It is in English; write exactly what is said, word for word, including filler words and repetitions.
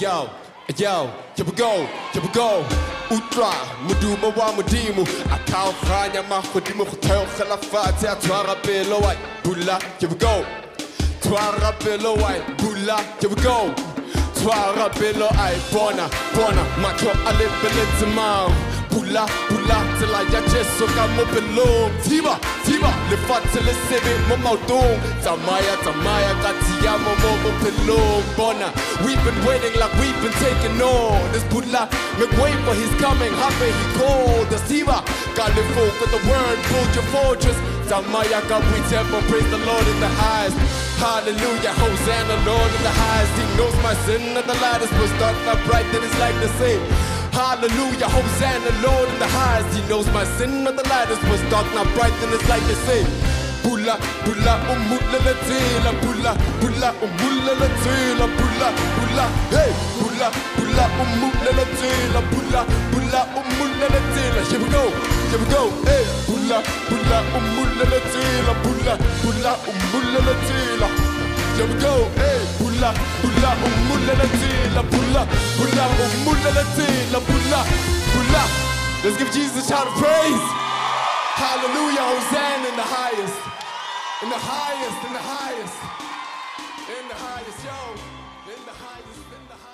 yo, yo, here we go, here we go. Utra, mudu mawa mudimu, akau franya mahudimu hotel khalafati atwara pelo white, bula, here we go. Twara pelo white, bula, here we go. Twara pelo I bona, bona, macho ale belenzima. Bula, bula, till I just so come up along. Tiba, tiba, le fatte le sebe, mama dong. Tamaya, tamaya, katia, mama pelong. Bona, we've been waiting like we've been taking on. This bula, make way for his coming. Happy he called. The Tiba, got the folk of the word, build your fortress. Tamaya, God, we temple, praise the Lord in the highest. Hallelujah, Hosanna, Lord in the highest. He knows my sin and the lightest was dark, not bright, that is like the same. Hallelujah, Hosanna, Lord in the highest. He knows my sin, not the lightest was dark, not bright, then it's like the same. Bula, bula, umula la tela, bula, bula, umula la tela, bula, bula, hey, bula, bula, umula la tela, bula, bula, umula la tela. Here we go, here we go, hey, bula, bula, umula la tela, bula, bula, umula la tela. Here we go, hey, bula, bula, umula la tela, bula, bula, umula la tela, bula, bula. Let's give Jesus a shout of praise. Hallelujah, Hosanna in the highest, in the highest, in the highest, in the highest, yo, in the highest, in the highest.